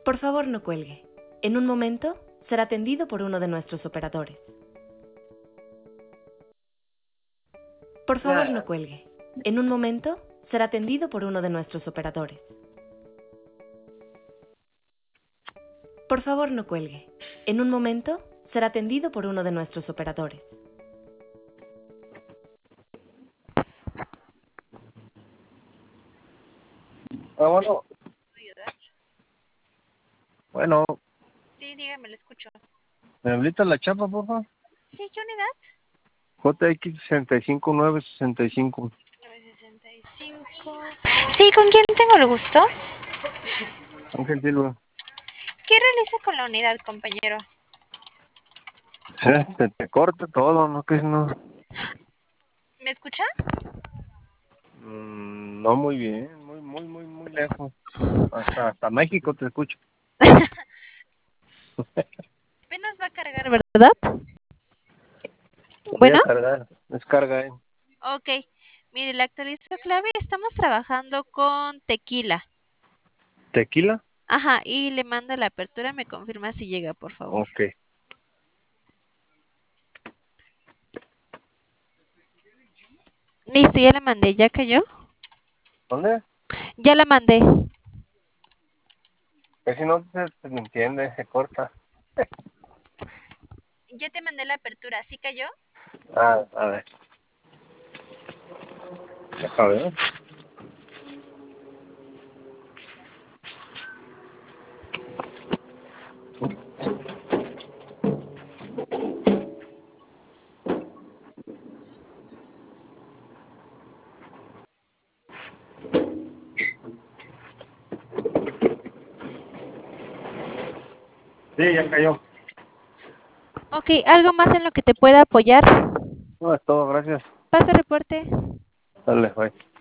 Por favor, no cuelgue. En un momento será atendido por uno de nuestros operadores. Por favor, no cuelgue. En un momento será atendido por uno de nuestros operadores. Por favor, no cuelgue. En un momento será atendido por uno de nuestros operadores. Bueno, ¿Ayudar? bueno, Sí, dígame, le escucho. ¿me habilita la chapa, por favor? Sí, ¿qué unidad? JX 65965. 965. Sí, ¿con quién tengo el gusto? Ángel Silva. ¿Qué realiza con la unidad, compañero? Te corta todo, ¿no? Que no. ¿Me escucha? No muy bien, muy lejos. Hasta México te escucho. Apenas va a cargar, ¿verdad? Voy a Bueno, cargar, descarga, ok. Mire, la actualización clave, estamos trabajando con tequila. ¿Tequila? Ajá, y le mando la apertura, me confirma si llega, por favor. Ok. Listo, ya la mandé, ¿ya cayó? ¿Dónde? Ya la mandé. Que si no se me entiende, se corta. Ya te mandé la apertura, ¿sí cayó? A ver. Deja ver. Sí, ya cayó. Ok, ¿algo más en lo que te pueda apoyar? No, es todo, gracias. Pasa reporte. Dale, bye.